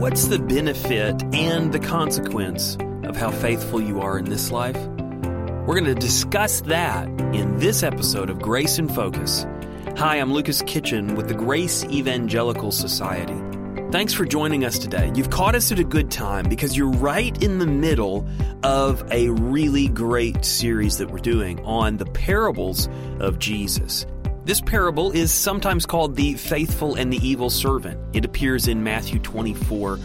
What's the benefit and the consequence of how faithful you are in this life? We're going to discuss that in this episode of Grace in Focus. Hi, I'm Lucas Kitchen with the Grace Evangelical Society. Thanks for joining us today. You've caught us at a good time because you're right in the middle of a really great series that we're doing on the parables of Jesus. This parable is sometimes called the faithful and the evil servant. It appears in Matthew 24,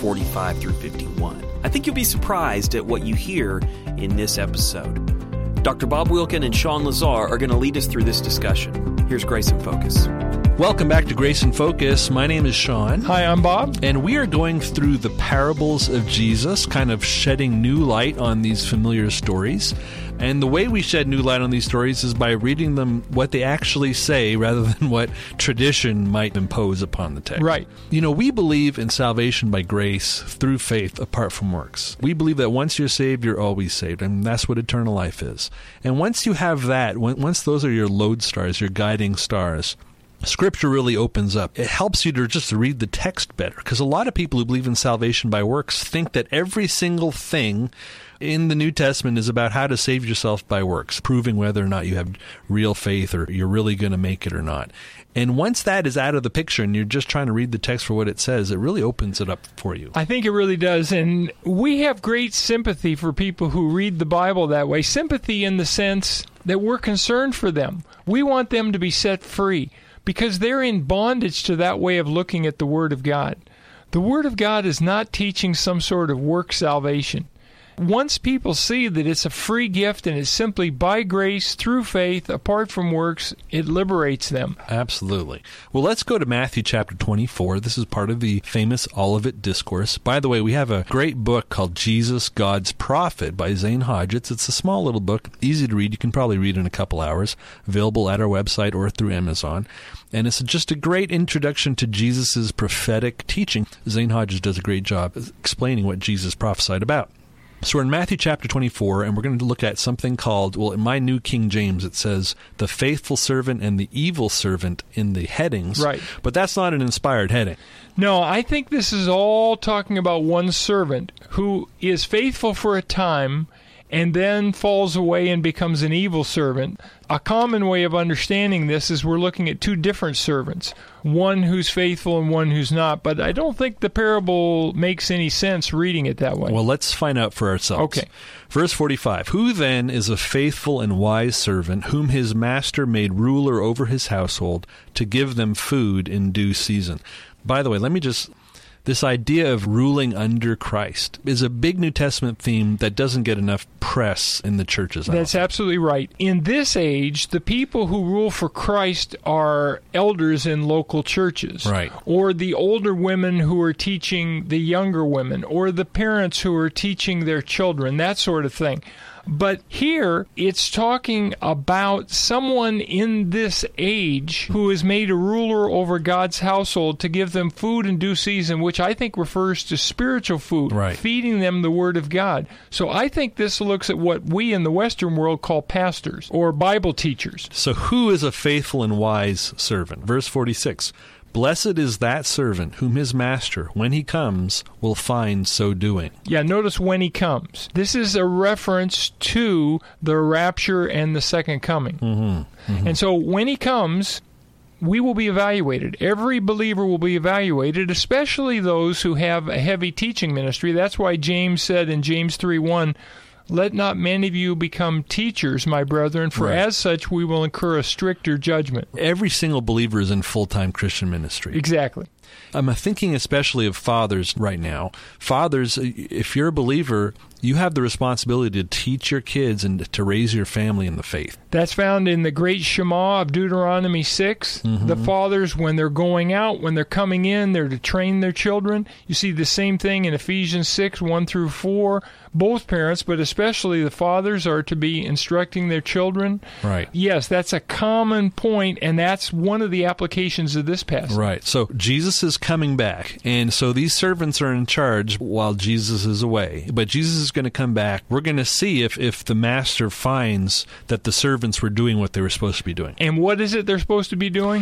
45 through 51. I think you'll be surprised at what you hear in this episode. Dr. Bob Wilkin and Sean Lazar are going to lead us through this discussion. Here's Grace in Focus. Welcome back to Grace in Focus. My name is Sean. Hi, I'm Bob. And we are going through the parables of Jesus, kind of shedding new light on these familiar stories. And the way we shed new light on these stories is by reading them what they actually say rather than what tradition might impose upon the text. Right. You know, we believe in salvation by grace through faith apart from works. We believe that once you're saved, you're always saved, and that's what eternal life is. And once you have that, once those are your lodestars, your guiding stars, Scripture really opens up. It helps you to just read the text better, because a lot of people who believe in salvation by works think that every single thing in the New Testament is about how to save yourself by works, proving whether or not you have real faith or you're really going to make it or not. And once that is out of the picture and you're just trying to read the text for what it says, it really opens it up for you. I think it really does. And we have great sympathy for people who read the Bible that way. Sympathy in the sense that we're concerned for them. We want them to be set free because they're in bondage to that way of looking at the Word of God. The Word of God is not teaching some sort of work salvation. Once people see that it's a free gift and it's simply by grace, through faith, apart from works, it liberates them. Absolutely. Well, let's go to Matthew chapter 24. This is part of the famous Olivet Discourse. By the way, we have a great book called Jesus, God's Prophet by Zane Hodgetts. It's a small little book, easy to read. You can probably read in a couple hours, available at our website or through Amazon. And it's just a great introduction to Jesus' prophetic teaching. Zane Hodgetts does a great job explaining what Jesus prophesied about. So we're in Matthew chapter 24, and we're going to look at something called, well, in my New King James, it says the faithful servant and the evil servant in the headings. Right. But that's not an inspired heading. No, I think this is all talking about one servant who is faithful for a time and then falls away and becomes an evil servant. A common way of understanding this is we're looking at two different servants, one who's faithful and one who's not. But I don't think the parable makes any sense reading it that way. Well, let's find out for ourselves. Okay. Verse 45, Who then is a faithful and wise servant, whom his master made ruler over his household, to give them food in due season? By the way, this idea of ruling under Christ is a big New Testament theme that doesn't get enough press in the churches. That's absolutely right. In this age, the people who rule for Christ are elders in local churches. Right. Or the older women who are teaching the younger women, or the parents who are teaching their children, that sort of thing. But here, it's talking about someone in this age who is made a ruler over God's household to give them food in due season, which I think refers to spiritual food, right. Feeding them the Word of God. So I think this looks at what we in the Western world call pastors or Bible teachers. So who is a faithful and wise servant? Verse 46. Blessed is that servant whom his master, when he comes, will find so doing. Yeah, notice when he comes. This is a reference to the rapture and the second coming. Mm-hmm. Mm-hmm. And so when he comes, we will be evaluated. Every believer will be evaluated, especially those who have a heavy teaching ministry. That's why James said in James 3:1, Let not many of you become teachers, my brethren, for right. as such we will incur a stricter judgment. Every single believer is in full-time Christian ministry. Exactly. I'm thinking especially of fathers right now. Fathers, if you're a believer, you have the responsibility to teach your kids and to raise your family in the faith. That's found in the great Shema of Deuteronomy 6. Mm-hmm. The fathers, when they're going out, when they're coming in, they're to train their children. You see the same thing in Ephesians 6, 1 through 4. Both parents, but especially the fathers, are to be instructing their children. Right. Yes, that's a common point, and that's one of the applications of this passage. Right. So Jesus is coming back, and so these servants are in charge while Jesus is away. But Jesus is going to come back. We're going to see if the master finds that the servants were doing what they were supposed to be doing. And what is it they're supposed to be doing?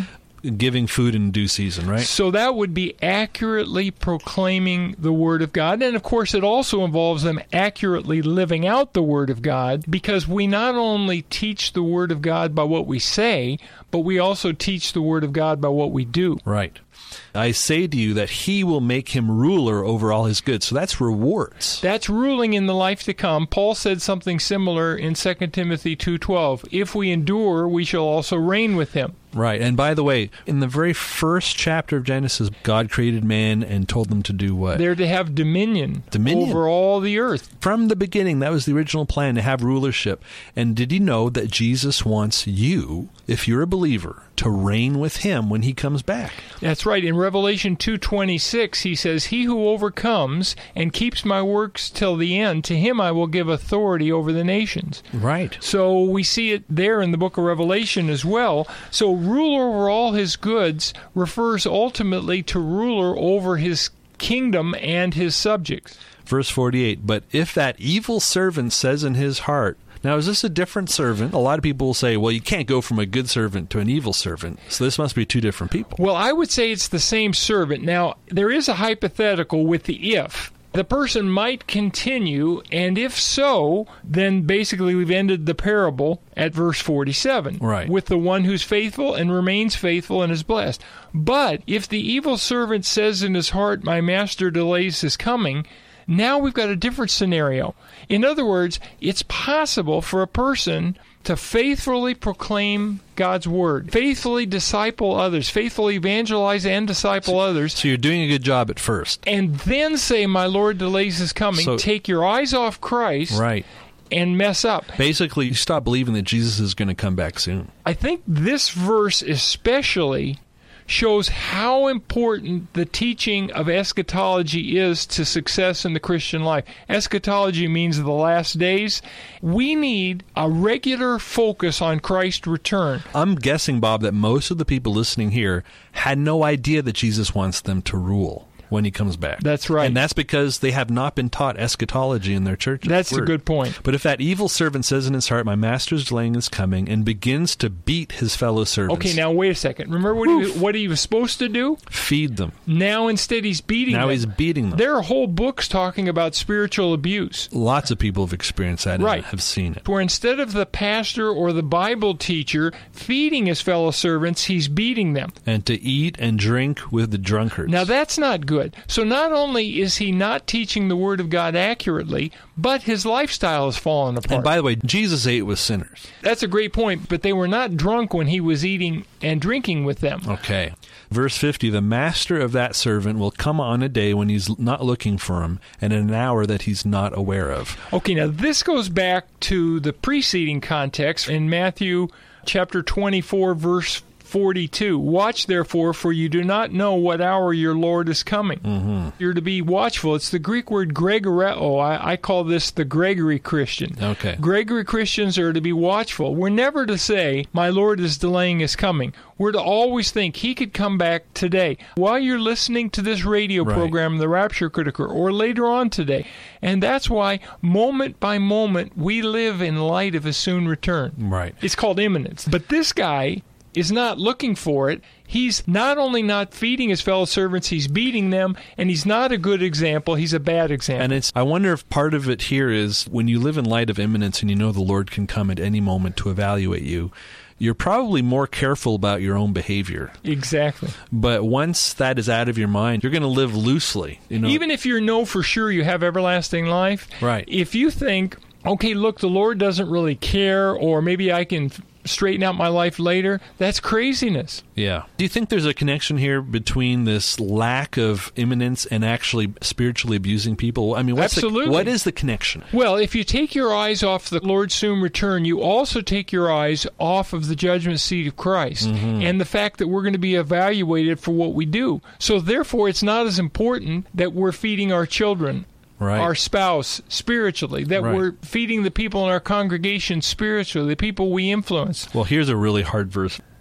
giving food in due season, right? So that would be accurately proclaiming the Word of God. And, of course, it also involves them accurately living out the Word of God, because we not only teach the Word of God by what we say, but we also teach the Word of God by what we do. Right. I say to you that he will make him ruler over all his goods. So that's rewards. That's ruling in the life to come. Paul said something similar in 2 Timothy 2:12. If we endure, we shall also reign with him. Right. And by the way, in the very first chapter of Genesis, God created man and told them to do what? They're to have dominion over all the earth. From the beginning, that was the original plan, to have rulership. And did you know that Jesus wants you, if you're a believer, to reign with him when he comes back? That's right. In Revelation 2:26, he says, "He who overcomes and keeps my works till the end, to him I will give authority over the nations." Right. So we see it there in the book of Revelation as well. So ruler over all his goods refers ultimately to ruler over his kingdom and his subjects. Verse 48, but if that evil servant says in his heart, now, is this a different servant? A lot of people will say, well, you can't go from a good servant to an evil servant. So this must be two different people. Well, I would say it's the same servant. Now, there is a hypothetical with the if. The person might continue, and if so, then basically we've ended the parable at verse 47. Right. With the one who's faithful and remains faithful and is blessed. But if the evil servant says in his heart, my master delays his coming, now we've got a different scenario. In other words, it's possible for a person to faithfully proclaim God's Word, faithfully disciple others, faithfully evangelize and disciple others. So you're doing a good job at first. And then say, my Lord delays his coming. So, take your eyes off Christ. Right. And mess up. Basically, you stop believing that Jesus is going to come back soon. I think this verse especially shows how important the teaching of eschatology is to success in the Christian life. Eschatology means the last days. We need a regular focus on Christ's return. I'm guessing, Bob, that most of the people listening here had no idea that Jesus wants them to rule when he comes back. That's right. And that's because they have not been taught eschatology in their churches. That's a good point. But if that evil servant says in his heart, my master's delaying his coming, and begins to beat his fellow servants. Okay, now wait a second. Remember what he was supposed to do? Feed them. Now instead he's beating them. Now he's beating them. There are whole books talking about spiritual abuse. Lots of people have experienced that and have seen it. Where instead of the pastor or the Bible teacher feeding his fellow servants, he's beating them. And to eat and drink with the drunkards. Now that's not good. So not only is he not teaching the Word of God accurately, but his lifestyle has fallen apart. And by the way, Jesus ate with sinners. That's a great point, but they were not drunk when he was eating and drinking with them. Okay. Verse 50, the master of that servant will come on a day when he's not looking for him, and in an hour that he's not aware of. Okay, now this goes back to the preceding context in Matthew chapter 24, verse 42. Watch, therefore, for you do not know what hour your Lord is coming. Mm-hmm. You're to be watchful. It's the Greek word gregoreo. I call this the Gregory Christian. Okay. Gregory Christians are to be watchful. We're never to say, my Lord is delaying his coming. We're to always think he could come back today. While you're listening to this radio program, The Rapture Critiker, or later on today. And that's why, moment by moment, we live in light of his soon return. Right. It's called imminence. But this guy is not looking for it. He's not only not feeding his fellow servants, he's beating them, and he's not a good example, he's a bad example. And I wonder if part of it here is when you live in light of imminence and you know the Lord can come at any moment to evaluate you, you're probably more careful about your own behavior. Exactly. But once that is out of your mind, you're going to live loosely. Even if you know for sure you have everlasting life, right? If you think, okay, look, the Lord doesn't really care, or maybe I can straighten out my life later, that's craziness. Yeah. Do you think there's a connection here between this lack of imminence and actually spiritually abusing people? I mean, Absolutely. What is the connection? Well, if you take your eyes off the Lord's soon return, you also take your eyes off of the judgment seat of Christ and the fact that we're going to be evaluated for what we do. So therefore, it's not as important that we're feeding our children, our spouse spiritually, that we're feeding the people in our congregation spiritually, the people we influence. Well, here's a really hard verse.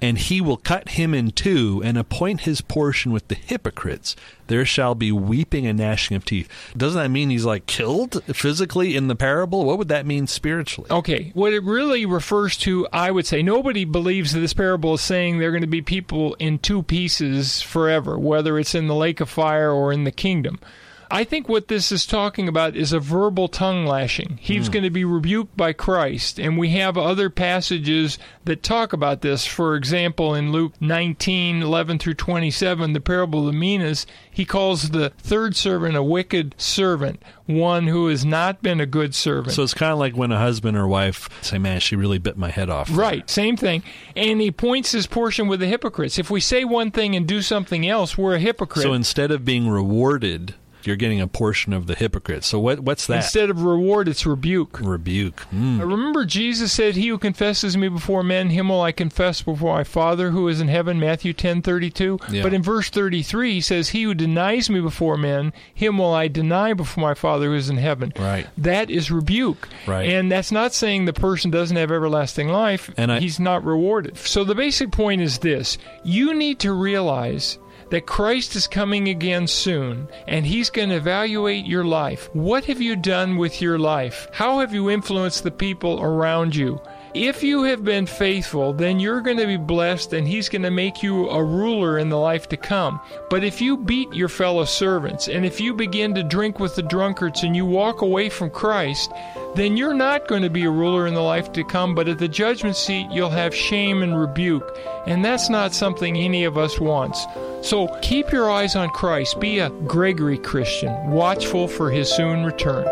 and he will cut him in two and appoint his portion with the hypocrites. There shall be weeping and gnashing of teeth. Doesn't that mean he's like killed physically in the parable? What would that mean spiritually? Okay, what it really refers to, I would say, nobody believes that this parable is saying they're going to be people in two pieces forever, whether it's in the lake of fire or in the kingdom. I think what this is talking about is a verbal tongue lashing. He's going to be rebuked by Christ, and we have other passages that talk about this. For example, in Luke 19:11 through 27, the parable of the minas, he calls the third servant a wicked servant, one who has not been a good servant. So it's kind of like when a husband or wife say, man, she really bit my head off. Right, same thing. And he points his portion with the hypocrites. If we say one thing and do something else, we're a hypocrite. So instead of being rewarded, you're getting a portion of the hypocrite. So what's that? Instead of reward, it's rebuke. Rebuke. Remember, Jesus said, he who confesses me before men, him will I confess before my Father who is in heaven, Matthew 10:32. Yeah. But in verse 33, he says, he who denies me before men, him will I deny before my Father who is in heaven. Right. That is rebuke. Right. And that's not saying the person doesn't have everlasting life. And he's not rewarded. So the basic point is this. You need to realize that Christ is coming again soon, and he's going to evaluate your life. What have you done with your life? How have you influenced the people around you? If you have been faithful, then you're going to be blessed, and he's going to make you a ruler in the life to come. But if you beat your fellow servants, and if you begin to drink with the drunkards, and you walk away from Christ, then you're not going to be a ruler in the life to come, but at the judgment seat, you'll have shame and rebuke. And that's not something any of us wants. So keep your eyes on Christ. Be a Gregory Christian, watchful for his soon return.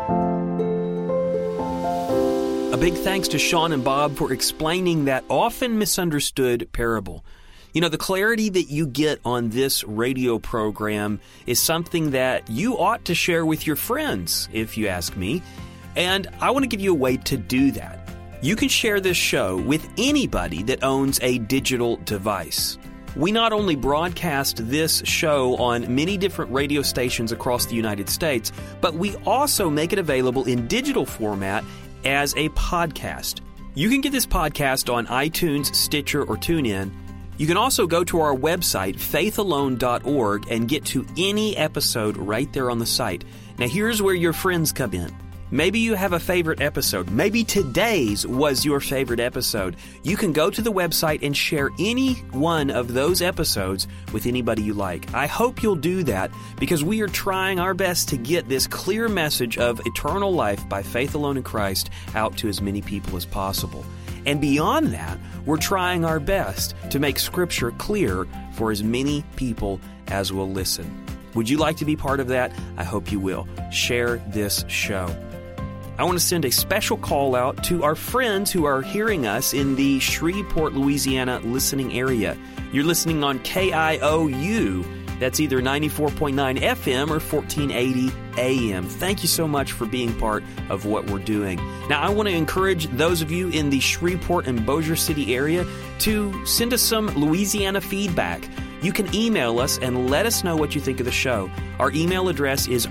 A big thanks to Sean and Bob for explaining that often misunderstood parable. You know, the clarity that you get on this radio program is something that you ought to share with your friends, if you ask me. And I want to give you a way to do that. You can share this show with anybody that owns a digital device. We not only broadcast this show on many different radio stations across the United States, but we also make it available in digital format as a podcast. You can get this podcast on iTunes, Stitcher, or TuneIn. You can also go to our website, faithalone.org, and get to any episode right there on the site. Now, here's where your friends come in. Maybe you have a favorite episode. Maybe today's was your favorite episode. You can go to the website and share any one of those episodes with anybody you like. I hope you'll do that because we are trying our best to get this clear message of eternal life by faith alone in Christ out to as many people as possible. And beyond that, we're trying our best to make Scripture clear for as many people as will listen. Would you like to be part of that? I hope you will. Share this show. I want to send a special call out to our friends who are hearing us in the Shreveport, Louisiana listening area. You're listening on KIOU. That's either 94.9 FM or 1480 AM. Thank you so much for being part of what we're doing. Now, I want to encourage those of you in the Shreveport and Bossier City area to send us some Louisiana feedback. You can email us and let us know what you think of the show. Our email address is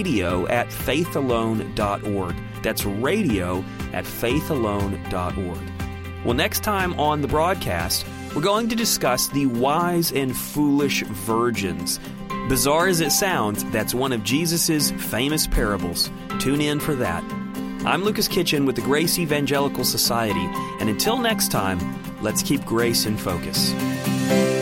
radio@faithalone.org. That's radio@faithalone.org. Well, next time on the broadcast, we're going to discuss the wise and foolish virgins. Bizarre as it sounds, that's one of Jesus' famous parables. Tune in for that. I'm Lucas Kitchen with the Grace Evangelical Society, and until next time, let's keep grace in focus.